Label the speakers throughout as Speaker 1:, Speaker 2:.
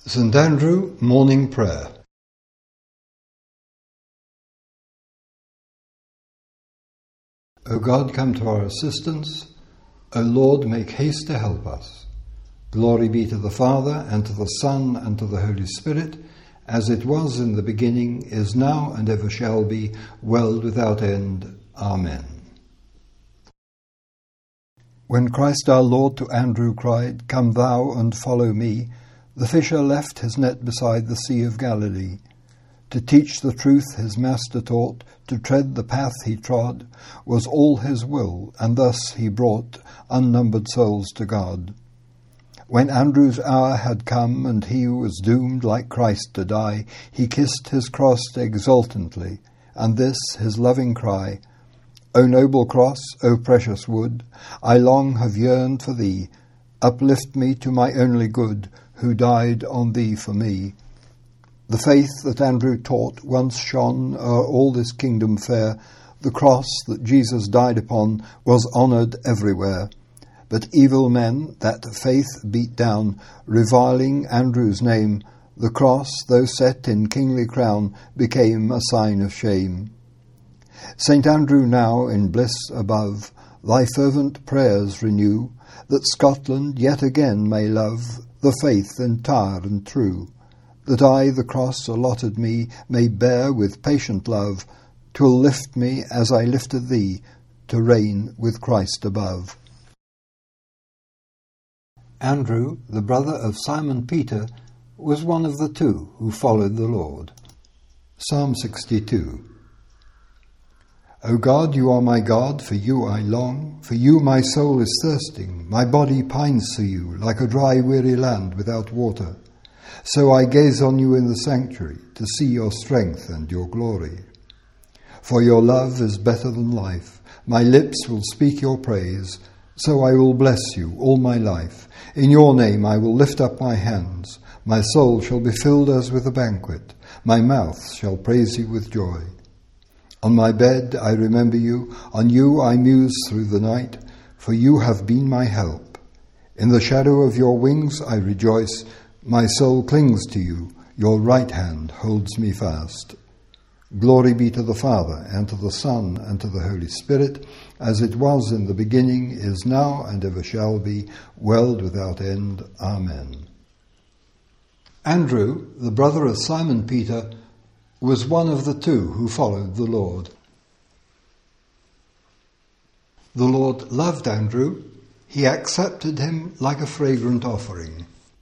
Speaker 1: St. Andrew Morning Prayer. O God, come to our assistance. O Lord, make haste to help us. Glory be to the Father, and to the Son, and to the Holy Spirit, as it was in the beginning, is now, and ever shall be, world without end. Amen. When Christ our Lord to Andrew cried, "Come thou and follow me," the fisher left his net beside the Sea of Galilee. To teach the truth his master taught, to tread the path he trod, was all his will, and thus he brought unnumbered souls to God. When Andrew's hour had come, and he was doomed like Christ to die, he kissed his cross exultantly, and this his loving cry: "O noble cross, O precious wood, I long have yearned for thee. Uplift me to my only good, who died on thee for me." The faith that Andrew taught once shone o'er all this kingdom fair. The cross that Jesus died upon was honoured everywhere. But evil men that faith beat down, reviling Andrew's name, the cross, though set in kingly crown, became a sign of shame. St. Andrew, now in bliss above, thy fervent prayers renew, that Scotland yet again may love the faith entire and true, that I the cross allotted me may bear with patient love, 'twill lift me as I lifted thee, to reign with Christ above. Andrew, the brother of Simon Peter, was one of the two who followed the Lord. Psalm 62. O God, you are my God, for you I long, for you my soul is thirsting, my body pines for you, like a dry weary land without water. So I gaze on you in the sanctuary, to see your strength and your glory. For your love is better than life, my lips will speak your praise, so I will bless you all my life. In your name I will lift up my hands, my soul shall be filled as with a banquet, my mouth shall praise you with joy. On my bed I remember you, on you I muse through the night, for you have been my help. In the shadow of your wings I rejoice, my soul clings to you, your right hand holds me fast. Glory be to the Father, and to the Son, and to the Holy Spirit, as it was in the beginning, is now, and ever shall be, world without end. Amen. Andrew, the brother of Simon Peter, was one of the two who followed the Lord. The Lord loved Andrew. He accepted him like a fragrant offering.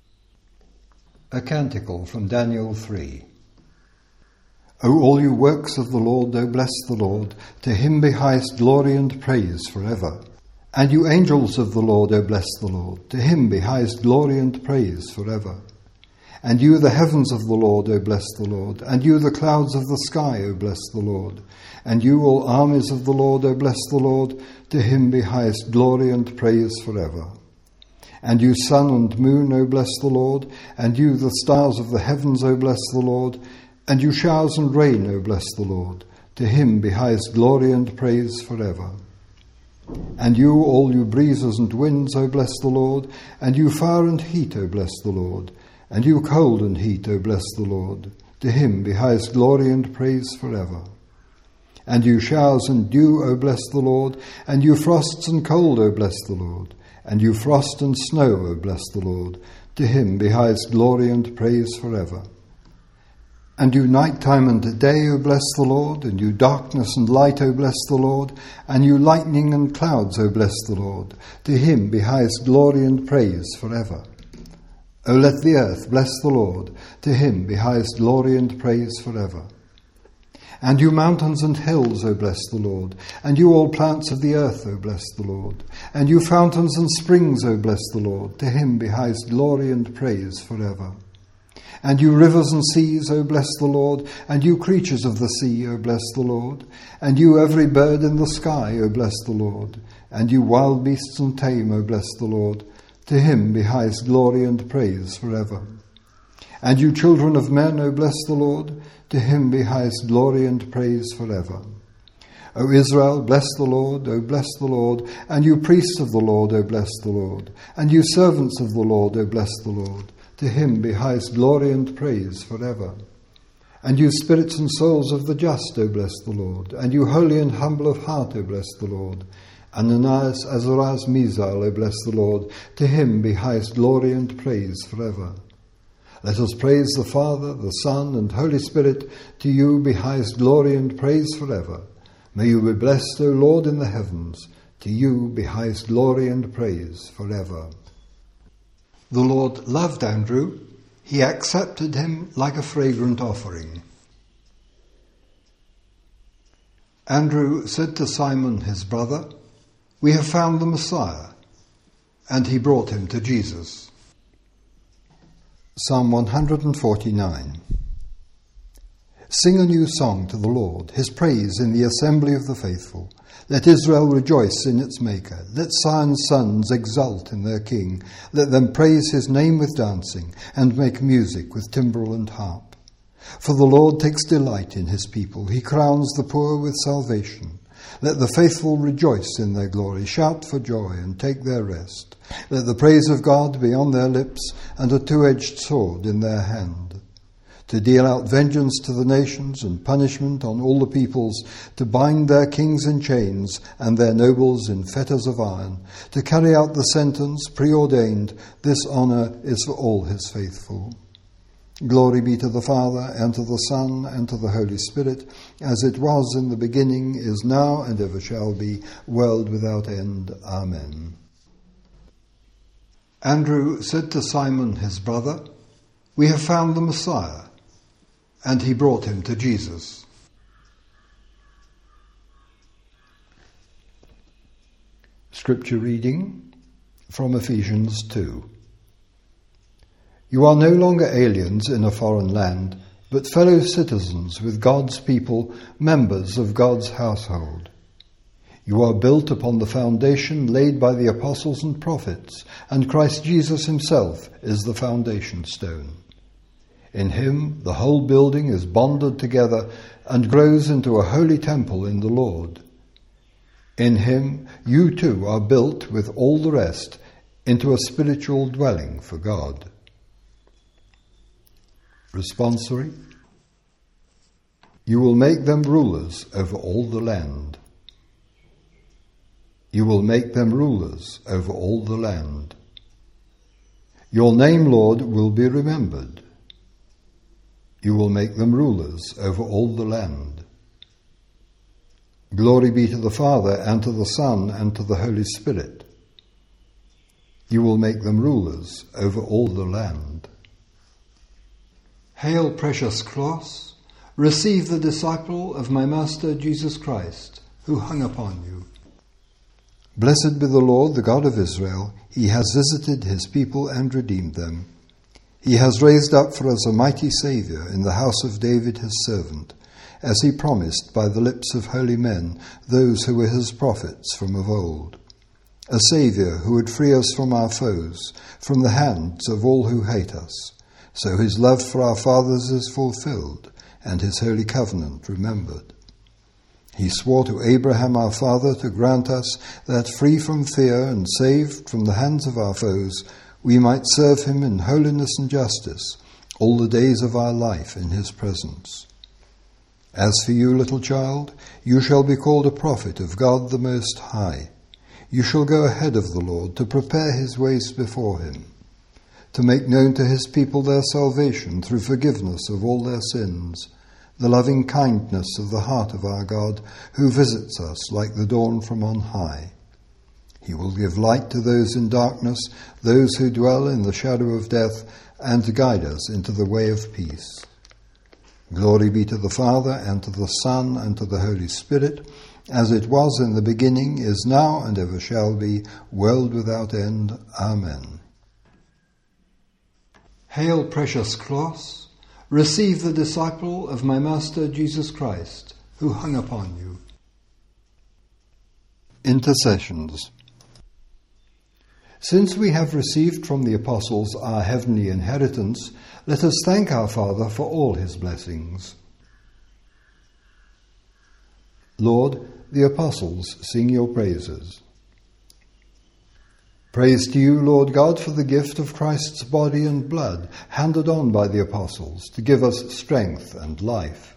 Speaker 1: A canticle from Daniel 3. O all you works of the Lord, O bless the Lord. To him be highest glory and praise forever. And you angels of the Lord, O bless the Lord. To him be highest glory and praise forever. And you the heavens of the Lord, O bless the Lord. And you the clouds of the sky, O bless the Lord. And you all armies of the Lord, O bless the Lord. To him be highest glory and praise forever. And you sun and moon, O bless the Lord. And you the stars of the heavens, O bless the Lord. And you showers and rain, O bless the Lord. To him be highest glory and praise forever. And you all you breezes and winds, O bless the Lord. And you fire and heat, O bless the Lord. And you cold and heat, O bless the Lord. To him be highest glory and praise forever. And you showers and dew, O bless the Lord. And you frosts and cold, O bless the Lord. And you frost and snow, O bless the Lord. To him be highest glory and praise forever. And you night time and day, O bless the Lord. And you darkness and light, O bless the Lord. And you lightning and clouds, O bless the Lord. To him be highest glory and praise forever. O let the earth bless the Lord. To him be highest glory and praise forever. And you mountains and hills, O bless the Lord. And you all plants of the earth, O bless the Lord. And you fountains and springs, O bless the Lord. To him be highest glory and praise forever. And you rivers and seas, O bless the Lord. And you creatures of the sea, O bless the Lord. And you every bird in the sky, O bless the Lord. And you wild beasts and tame, O bless the Lord. To him be highest glory and praise forever. And you children of men, O bless the Lord. To him be highest glory and praise forever. O Israel, bless the Lord, O bless the Lord. And you priests of the Lord, O bless the Lord. And you servants of the Lord, O bless the Lord. To him be highest glory and praise forever. And you spirits and souls of the just, O bless the Lord. And you holy and humble of heart, O bless the Lord. Ananias, Azarias, Misael, O bless the Lord. To him be highest glory and praise forever. Let us praise the Father, the Son, and Holy Spirit. To you be highest glory and praise forever. May you be blessed, O Lord, in the heavens. To you be highest glory and praise forever. The Lord loved Andrew. He accepted him like a fragrant offering. Andrew said to Simon his brother, "We have found the Messiah," and he brought him to Jesus. Psalm 149. Sing a new song to the Lord, his praise in the assembly of the faithful. Let Israel rejoice in its Maker. Let Zion's sons exult in their King. Let them praise his name with dancing and make music with timbrel and harp. For the Lord takes delight in his people. He crowns the poor with salvation. Let the faithful rejoice in their glory, shout for joy and take their rest. Let the praise of God be on their lips and a two-edged sword in their hand, to deal out vengeance to the nations and punishment on all the peoples, to bind their kings in chains and their nobles in fetters of iron, to carry out the sentence preordained. This honour is for all his faithful. Glory be to the Father, and to the Son, and to the Holy Spirit, as it was in the beginning, is now, and ever shall be, world without end. Amen. Andrew said to Simon his brother, "We have found the Messiah," and he brought him to Jesus. Scripture reading from Ephesians 2. You are no longer aliens in a foreign land, but fellow citizens with God's people, members of God's household. You are built upon the foundation laid by the apostles and prophets, and Christ Jesus himself is the foundation stone. In him the whole building is bonded together and grows into a holy temple in the Lord. In him you too are built with all the rest into a spiritual dwelling for God. Responsory. You will make them rulers over all the land. You will make them rulers over all the land. Your name, Lord, will be remembered. You will make them rulers over all the land. Glory be to the Father, and to the Son, and to the Holy Spirit. You will make them rulers over all the land. Hail, precious cross! Receive the disciple of my Master Jesus Christ, who hung upon you. Blessed be the Lord, the God of Israel. He has visited his people and redeemed them. He has raised up for us a mighty Saviour in the house of David his servant, as he promised by the lips of holy men, those who were his prophets from of old. A Saviour who would free us from our foes, from the hands of all who hate us. So his love for our fathers is fulfilled, and his holy covenant remembered. He swore to Abraham our father to grant us that, free from fear and saved from the hands of our foes, we might serve him in holiness and justice all the days of our life in his presence. As for you, little child, you shall be called a prophet of God the Most High. You shall go ahead of the Lord to prepare his ways before him, to make known to his people their salvation through forgiveness of all their sins, the loving kindness of the heart of our God, who visits us like the dawn from on high. He will give light to those in darkness, those who dwell in the shadow of death, and guide us into the way of peace. Glory be to the Father, and to the Son, and to the Holy Spirit, as it was in the beginning, is now, and ever shall be, world without end. Amen. Hail, precious cross! Receive the disciple of my Master Jesus Christ, who hung upon you. Intercessions. Since we have received from the apostles our heavenly inheritance, let us thank our Father for all his blessings. Lord, the apostles sing your praises. Praise to you, Lord God, for the gift of Christ's body and blood, handed on by the apostles to give us strength and life.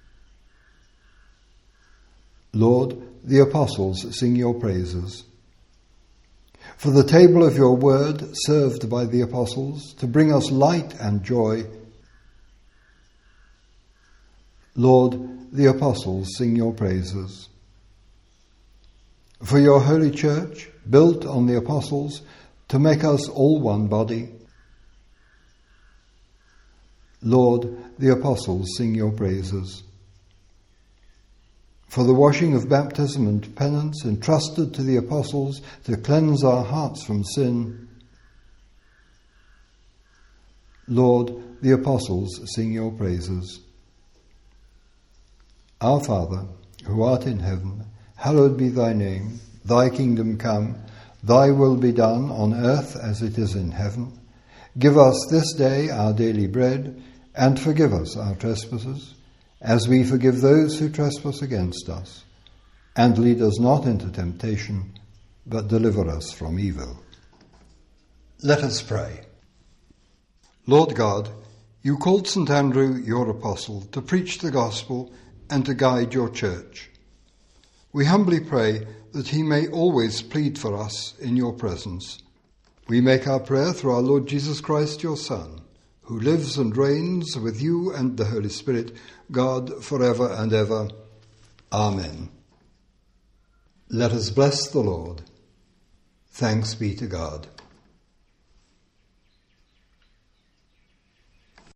Speaker 1: Lord, the apostles sing your praises. For the table of your word, served by the apostles, to bring us light and joy. Lord, the apostles sing your praises. For your holy church, built on the apostles, to make us all one body. Lord, the apostles sing your praises. For the washing of baptism and penance entrusted to the apostles to cleanse our hearts from sin. Lord, the apostles sing your praises. Our Father, who art in heaven, hallowed be thy name. Thy kingdom come, thy will be done on earth as it is in heaven. Give us this day our daily bread, and forgive us our trespasses, as we forgive those who trespass against us. And lead us not into temptation, but deliver us from evil. Let us pray. Lord God, you called St. Andrew, your apostle, to preach the gospel and to guide your church. We humbly pray that he may always plead for us in your presence. We make our prayer through our Lord Jesus Christ, your Son, who lives and reigns with you and the Holy Spirit, God, forever and ever. Amen. Let us bless the Lord. Thanks be to God.